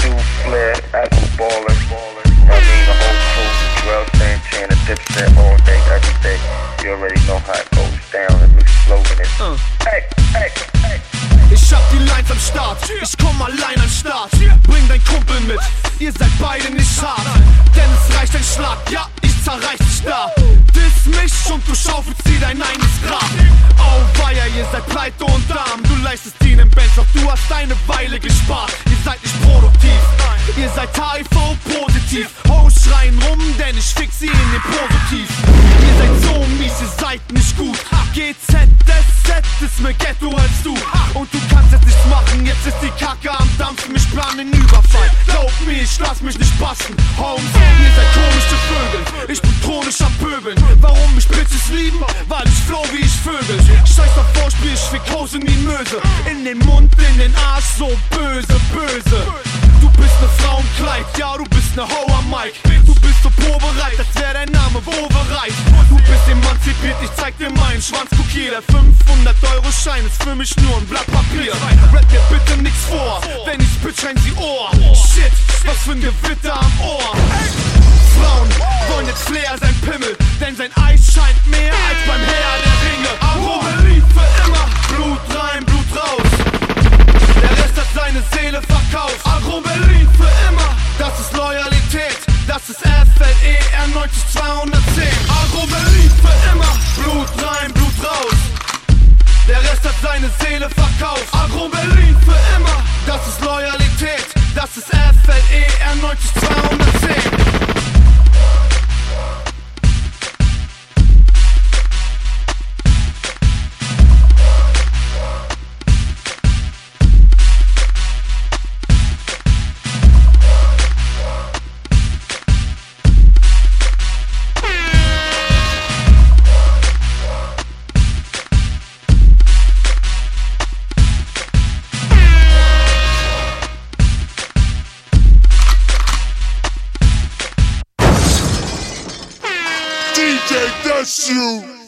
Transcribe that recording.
do flair, apple baller. I mean the whole crew, Drill Santana, Dipset all day, every day. You already know how it goes down. The new slogan is hey, hey, hey. Ich hab die Lines am Start, ich komm allein an Start. Bring dein Kumpel mit, ihr seid beide nicht hart. Denn es reicht ein Schlag, ja, ich zerreiß dich da. Diss mich und du schaufelst dir dein eigenes Grab. Auweia, ihr seid pleite und arm. Du leistest ihnen Bands, doch du hast eine Weile gespart. Ihr seid nicht produktiv, ihr seid HIV-positiv. Hoes schreien rum, denn ich fick sie in den Positiv. Ihr seid so mies, ihr seid nicht gut. GZSZ ist mehr Ghetto als du. Und du kannst jetzt nichts machen, jetzt ist die Kacke am Dampfen. Ich plan den Überfall, glaub mir, ich lass mich nicht passen. Holmes, ihr seid komische Vögel, ich bin chronisch am Pöbeln. Warum mich Bitches lieben? Weil ich flow wie ich Vögel. Scheiß auf Vorspiel, ich fick Hose in die Möse. In den Mund, in den Arsch, so böse, böse. Du bist ne Frau im Kleid, ja du bist ne Ho am Mike. Du bist so probereit, als wär dein Name Wovereit. Du bist emanzipiert, ich zeig dir meinen Schwanzkokier. Der 500-Euro-Schein ist für mich nur ein Blatt Papier. Rap mir bitte nix vor, wenn ich spitch, rein sie Ohr. Shit, was für ein Gewitter am Ohr. Frauen wollen jetzt Flair sein Pimmel, denn sein Eis scheint mehr als beim Herr der Ringe. Amorelie für immer, Blut rein, Blut raus. Der Rest hat seine Seele verkauft. Agro-Berlin für immer, das ist Loyalität. Das ist FLER 90210. Agro-Berlin für immer, Blut rein, Blut raus. Der Rest hat seine Seele verkauft. Agro-Berlin für immer, das ist Loyalität. Das ist FLER 90210. DJ, that's you.